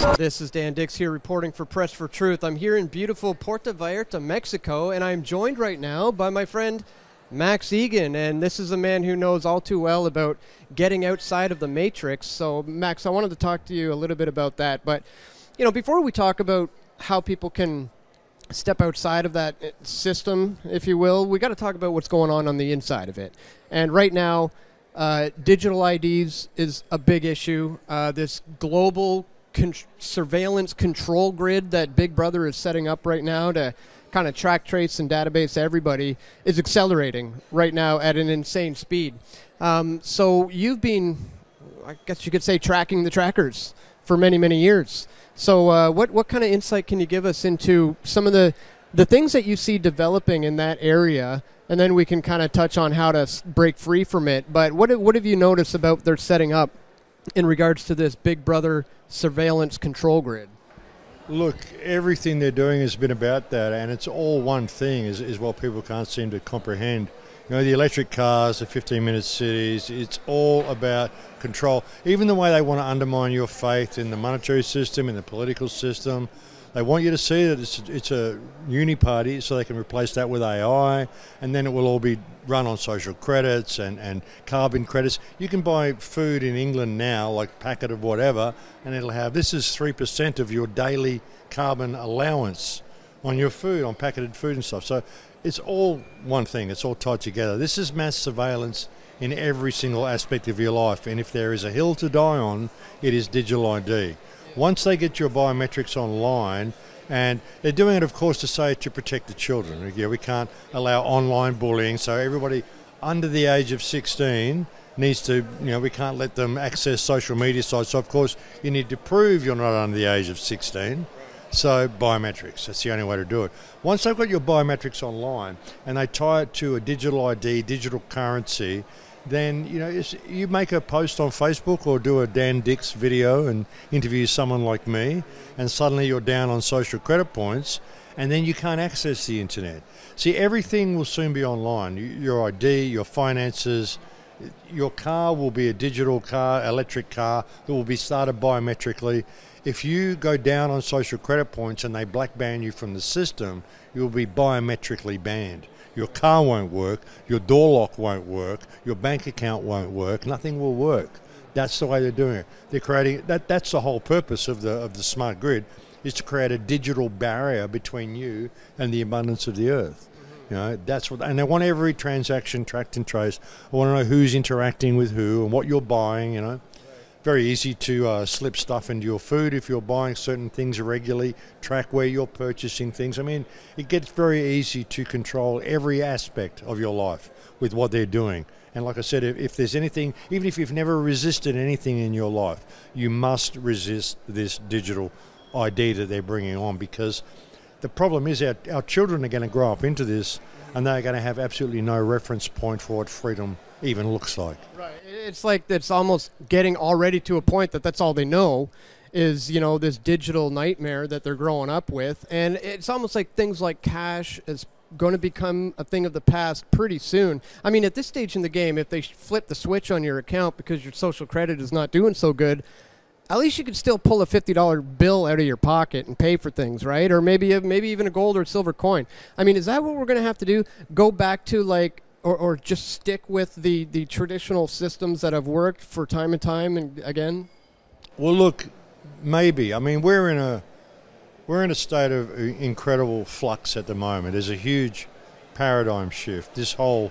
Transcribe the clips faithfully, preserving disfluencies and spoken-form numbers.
This is Dan Dix here reporting for Press for Truth. I'm here in beautiful Puerto Vallarta, Mexico, and I'm joined right now by my friend Max Egan, and this is a man who knows all too well about getting outside of the matrix. So, Max, I wanted to talk to you a little bit about that, but, you know, before we talk about how people can step outside of that system, if you will, we got to talk about what's going on on the inside of it. And right now, uh, digital I Ds is a big issue. Uh, this global con- surveillance control grid that Big Brother is setting up right now to kind of track, trace, and database everybody is accelerating right now at an insane speed. Um, so you've been, I guess you could say, tracking the trackers for many, many years. So uh, what what kind of insight can you give us into some of the, the things that you see developing in that area, and then we can kind of touch on how to s- break free from it. But what what have you noticed about their setting up in regards to this Big Brother surveillance control grid? Look, everything they're doing has been about that, and it's all one thing, is, is what people can't seem to comprehend. You know, the electric cars, the fifteen-minute cities, it's all about control. Even the way they want to undermine your faith in the monetary system, in the political system, they want you to see that it's, it's a uni-party, so they can replace that with A I, and then it will all be run on social credits and, and carbon credits. You can buy food in England now, like packet of whatever, and it'll have, this is three percent of your daily carbon allowance on your food, on packeted food and stuff. So it's all one thing. It's all tied together. This is mass surveillance in every single aspect of your life. And if there is a hill to die on, it is digital I D. Once they get your biometrics online, and they're doing it, of course, to say to protect the children. Yeah, we can't allow online bullying. So everybody under the age of sixteen needs to, you know, we can't let them access social media sites. So, of course, you need to prove you're not under the age of sixteen. So biometrics, that's the only way to do it. Once they've got your biometrics online and they tie it to a digital I D, digital currency, then, you know, it's, you make a post on Facebook or do a Dan Dix video and interview someone like me, and suddenly you're down on social credit points, and then you can't access the internet. See, everything will soon be online. Your I D, your finances, your car will be a digital car, electric car that will be started biometrically. If you go down on social credit points and they black ban you from the system, you'll be biometrically banned. Your car won't work, your door lock won't work, your bank account won't work, nothing will work. That's the way they're doing it. They're creating, that, that's the whole purpose of the of the smart grid, is to create a digital barrier between you and the abundance of the earth. You know, that's what, and they want every transaction tracked and traced. I want to know who's interacting with who and what you're buying, you know. Very easy to uh, slip stuff into your food if you're buying certain things regularly, track where you're purchasing things. I mean, it gets very easy to control every aspect of your life with what they're doing. And like I said, if, if there's anything, even if you've never resisted anything in your life, you must resist this digital I D that they're bringing on, because the problem is our, our children are going to grow up into this, and they're going to have absolutely no reference point for what freedom even looks like. Right. It's like it's almost getting already to a point that that's all they know is, you know, this digital nightmare that they're growing up with. And it's almost like things like cash is going to become a thing of the past pretty soon. I mean, at this stage in the game, if they flip the switch on your account because your social credit is not doing so good, at least you could still pull a fifty dollar bill out of your pocket and pay for things, right? Or maybe maybe even a gold or silver coin. I mean, is that what we're going to have to do? Go back to like, or, or just stick with the, the traditional systems that have worked for time and time and again? Well, look, maybe. I mean, we're in a we're in a state of incredible flux at the moment. There's a huge paradigm shift. This whole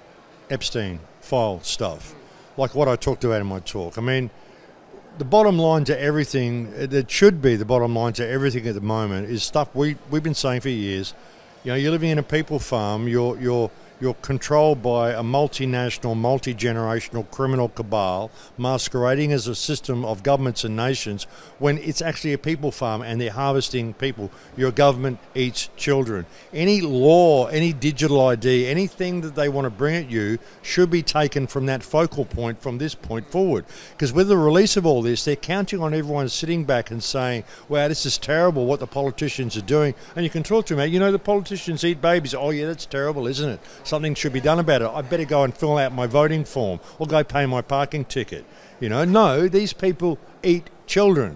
Epstein file stuff, like what I talked about in my talk. I mean, the bottom line to everything, it should be the bottom line to everything at the moment, is stuff we, we've been saying for years. You know, you're living in a people farm, you're, you're, you're controlled by a multinational, multi-generational criminal cabal masquerading as a system of governments and nations when it's actually a people farm and they're harvesting people. Your government eats children. Any law, any digital I D, anything that they want to bring at you should be taken from that focal point from this point forward. Because with the release of all this, they're counting on everyone sitting back and saying, wow, this is terrible what the politicians are doing. And you can talk to them, you know, the politicians eat babies. Oh, yeah, that's terrible, isn't it? Something should be done about it. I better go and fill out my voting form or go pay my parking ticket. You know, no, these people eat children.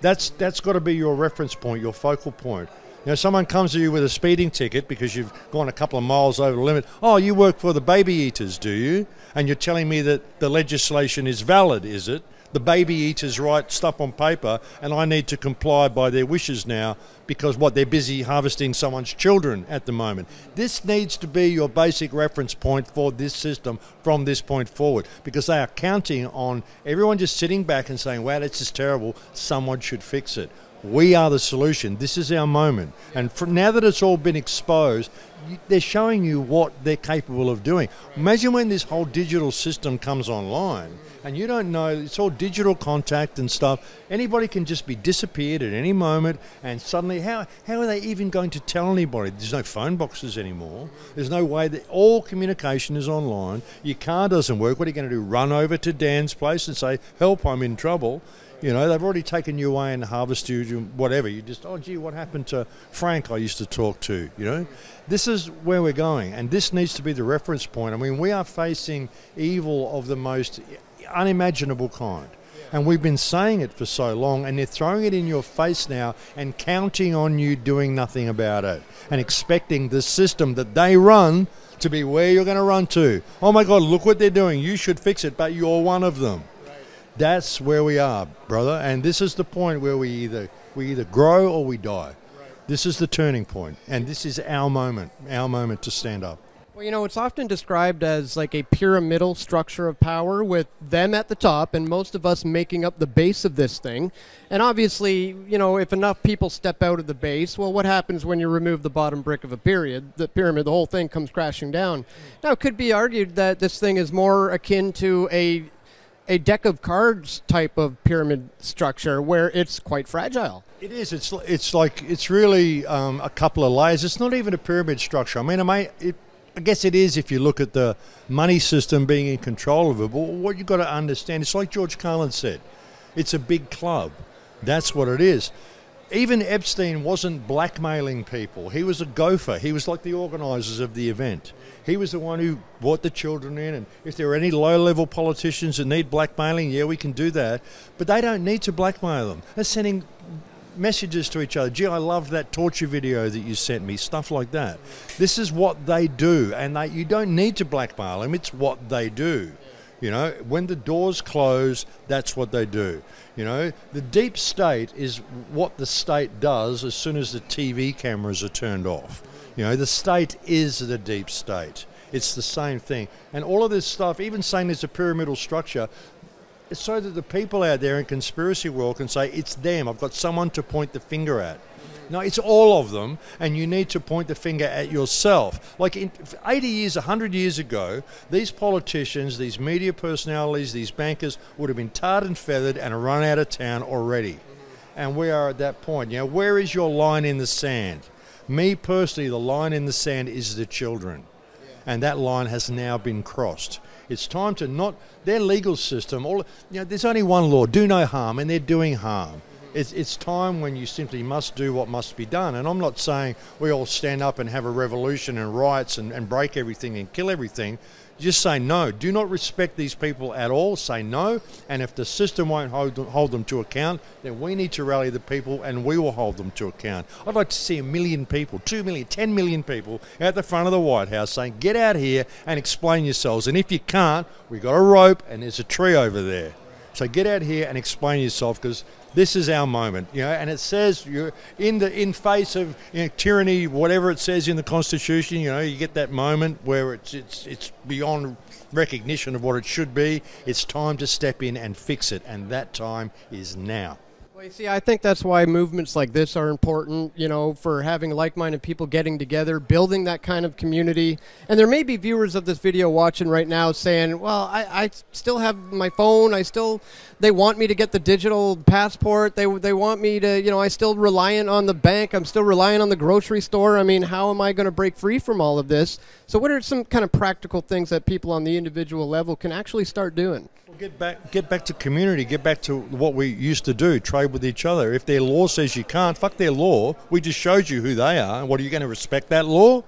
That's that's got to be your reference point, your focal point. You know, someone comes to you with a speeding ticket because you've gone a couple of miles over the limit. Oh, you work for the baby eaters, do you? And you're telling me that the legislation is valid, is it? The baby eaters write stuff on paper and I need to comply by their wishes now because, what, they're busy harvesting someone's children at the moment. This needs to be your basic reference point for this system from this point forward, because they are counting on everyone just sitting back and saying, wow, this is terrible, someone should fix it. We are the solution. This is our moment. And from now that it's all been exposed, they're showing you what they're capable of doing. Imagine when this whole digital system comes online and you don't know, it's all digital contact and stuff. Anybody can just be disappeared at any moment, and suddenly how, how are they even going to tell anybody? There's no phone boxes anymore. There's no way that all communication is online. Your car doesn't work. What are you going to do? Run over to Dan's place and say, help, I'm in trouble? You know, they've already taken you away and harvested you, whatever. You just, oh, gee, what happened to Frank I used to talk to, you know? This is where we're going, and this needs to be the reference point. I mean, we are facing evil of the most unimaginable kind. And we've been saying it for so long, and they're throwing it in your face now and counting on you doing nothing about it and expecting the system that they run to be where you're going to run to. Oh, my God, look what they're doing. You should fix it, but you're one of them. That's where we are, brother, and this is the point where we either we either grow or we die. Right. This is the turning point, and this is our moment, our moment to stand up. Well, you know, it's often described as like a pyramidal structure of power with them at the top and most of us making up the base of this thing. And obviously, you know, if enough people step out of the base, well, what happens when you remove the bottom brick of a period, the pyramid, the whole thing comes crashing down. Now, it could be argued that this thing is more akin to a a deck of cards type of pyramid structure where it's quite fragile. It is. It's it's like it's really um, a couple of layers. It's not even a pyramid structure. I mean, I may, it, I guess it is if you look at the money system being in control of it. But what you've got to understand, it's like George Carlin said, it's a big club. That's what it is. Even Epstein wasn't blackmailing people. He was a gopher. He was like the organisers of the event. He was the one who brought the children in, and if there are any low-level politicians that need blackmailing, yeah, we can do that. But they don't need to blackmail them. They're sending messages to each other. Gee, I love that torture video that you sent me, stuff like that. This is what they do, and they, you don't need to blackmail them. It's what they do. You know, when the doors close, that's what they do. You know, the deep state is what the state does as soon as the T V cameras are turned off. You know, the state is the deep state. It's the same thing. And all of this stuff, even saying there's a pyramidal structure, it's so that the people out there in conspiracy world can say, it's them, I've got someone to point the finger at. No, it's all of them, and you need to point the finger at yourself. Like in eighty years, one hundred years ago, these politicians, these media personalities, these bankers would have been tarred and feathered and run out of town already. And we are at that point. You know, where is your line in the sand? Me personally, the line in the sand is the children. And that line has now been crossed. It's time to not, their legal system, all you know, there's only one law, do no harm, and they're doing harm. It's, it's time when you simply must do what must be done. And I'm not saying we all stand up and have a revolution and riots and, and break everything and kill everything. Just say no. Do not respect these people at all. Say no. And if the system won't hold them, hold them to account, then we need to rally the people and we will hold them to account. I'd like to see a million people, two million, ten million people at the front of the White House saying, get out here and explain yourselves. And if you can't, we've got a rope and there's a tree over there. So get out here and explain yourself, because this is our moment, you know. And it says you're in the in face of you know, tyranny, whatever it says in the Constitution. You know, you get that moment where it's it's it's beyond recognition of what it should be. It's time to step in and fix it, and that time is now. Well, you see, I think that's why movements like this are important, you know, for having like-minded people getting together, building that kind of community. And there may be viewers of this video watching right now saying, well, I, I still have my phone. I still, they want me to get the digital passport. They, they want me to, you know, I still reliant on the bank. I'm still reliant on the grocery store. I mean, how am I going to break free from all of this? So what are some kind of practical things that people on the individual level can actually start doing? Well, get back, get back to community. Get back to what we used to do, trade with each other. If their law says you can't, fuck their law. We just showed you who they are. And what, are you going to respect that law?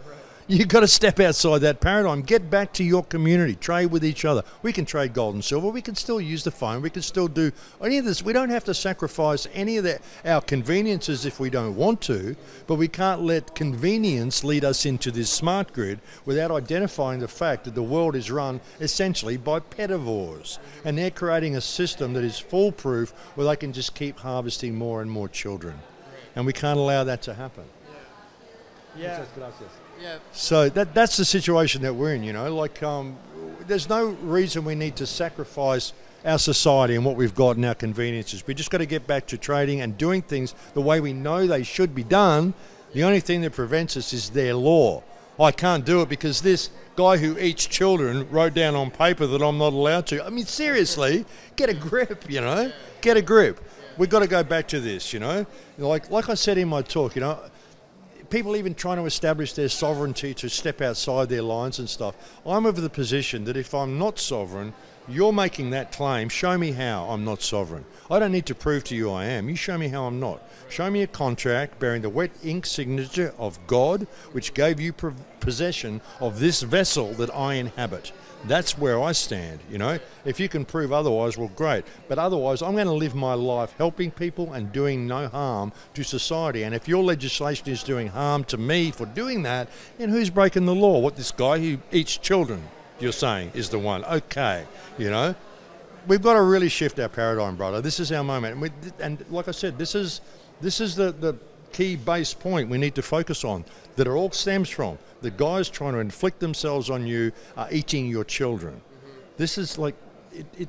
You've got to step outside that paradigm. Get back to your community. Trade with each other. We can trade gold and silver. We can still use the phone. We can still do any of this. We don't have to sacrifice any of the, our conveniences if we don't want to, but we can't let convenience lead us into this smart grid without identifying the fact that the world is run essentially by pedivores. And they're creating a system that is foolproof where they can just keep harvesting more and more children. And we can't allow that to happen. Yeah. Yeah. So that that's the situation that we're in, you know. Like, um, there's no reason we need to sacrifice our society and what we've got and our conveniences. We just got to get back to trading and doing things the way we know they should be done. The only thing that prevents us is their law. I can't do it because this guy who eats children wrote down on paper that I'm not allowed to. I mean, seriously, get a grip, you know. Get a grip. We've got to go back to this, you know. Like like I said in my talk, you know, people even trying to establish their sovereignty to step outside their lines and stuff. I'm of the position that if I'm not sovereign, you're making that claim. Show me how I'm not sovereign. I don't need to prove to you I am. You show me how I'm not. Show me a contract bearing the wet ink signature of God, which gave you possession of this vessel that I inhabit. That's where I stand, you know. If you can prove otherwise, well, great. But otherwise, I'm going to live my life helping people and doing no harm to society. And if your legislation is doing harm to me for doing that, then who's breaking the law? What, this guy who eats children, you're saying, is the one? Okay, you know. We've got to really shift our paradigm, brother. This is our moment. And, we, and like I said, this is this is the, the key base point we need to focus on, that it all stems from. The guys trying to inflict themselves on you are eating your children. Mm-hmm. This is like, it, it,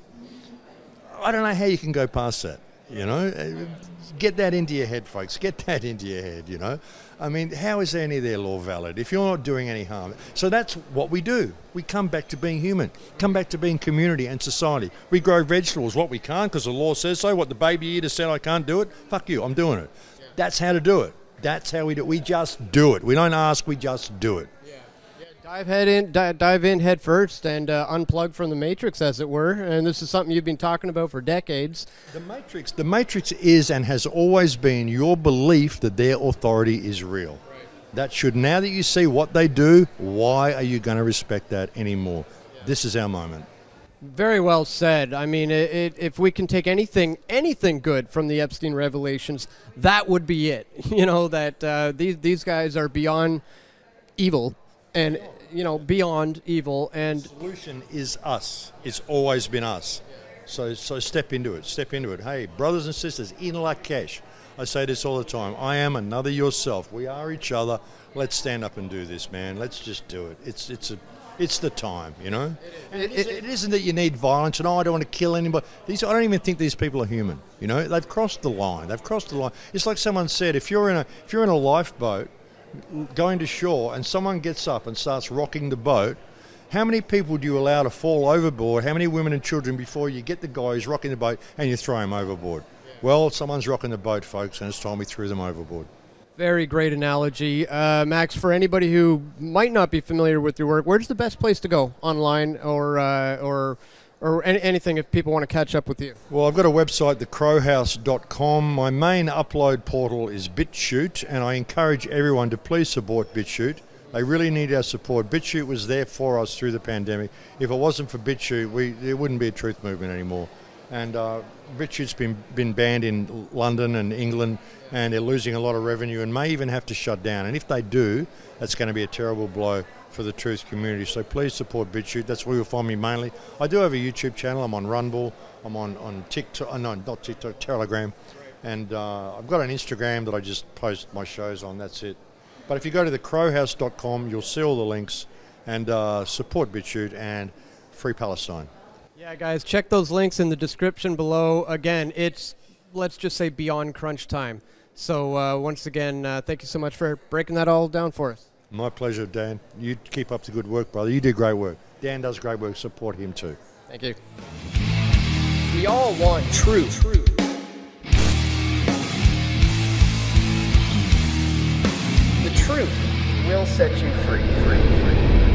I don't know how you can go past that, you know. Get that into your head, folks. Get that into your head, you know. I mean, how is any of their law valid if you're not doing any harm? So that's what we do. We come back to being human, come back to being community and society. We grow vegetables, what we can't because the law says so. What the baby eater said I can't do it, fuck you, I'm doing it. Yeah. That's how to do it. That's how we do it. We just do it. We don't ask, we just do it. Yeah. Yeah. Dive head in, di- dive in head first and uh, unplug from the matrix, as it were. And this is something you've been talking about for decades. The matrix, the matrix is and has always been your belief that their authority is real. Right. That should, now that you see what they do, why are you going to respect that anymore? Yeah. This is our moment. Very well said. I mean, it, it, if we can take anything, anything good from the Epstein revelations, that would be it. You know, that uh, these these guys are beyond evil, and you know, beyond evil. And the solution is us. It's always been us. So so step into it. Step into it. Hey, brothers and sisters, in Lakesh, I say this all the time. I am another yourself. We are each other. Let's stand up and do this, man. Let's just do it. It's it's a It's the time, you know. It, it, it isn't that you need violence and oh, I don't want to kill anybody. These, I don't even think these people are human. You know, they've crossed the line. They've crossed the line. It's like someone said: if you're in a if you're in a lifeboat going to shore and someone gets up and starts rocking the boat, how many people do you allow to fall overboard? How many women and children before you get the guy who's rocking the boat and you throw him overboard? Yeah. Well, someone's rocking the boat, folks, and it's time we threw them overboard. Very great analogy. Uh, Max, for anybody who might not be familiar with your work, where's the best place to go online or uh, or or any, anything if people want to catch up with you? Well, I've got a website, the crow house dot com. My main upload portal is BitChute, and I encourage everyone to please support BitChute. They really need our support. BitChute was there for us through the pandemic. If it wasn't for BitChute, we, there wouldn't be a truth movement anymore. And uh, BitChute's been, been banned in London and England, and they're losing a lot of revenue and may even have to shut down. And if they do, that's going to be a terrible blow for the truth community. So please support BitChute. That's where you'll find me mainly. I do have a YouTube channel. I'm on Rumble. I'm on, on TikTok. Uh, no, not TikTok, Telegram. And uh, I've got an Instagram that I just post my shows on. That's it. But if you go to the crow house dot com, you'll see all the links, and uh, support BitChute and Free Palestine. Yeah, guys, check those links in the description below. Again, it's, let's just say, beyond crunch time. So uh, once again, uh, thank you so much for breaking that all down for us. My pleasure, Dan. You keep up the good work, brother. You do great work. Dan does great work. Support him too. Thank you. We all want truth. truth. The truth will set you free. free, free.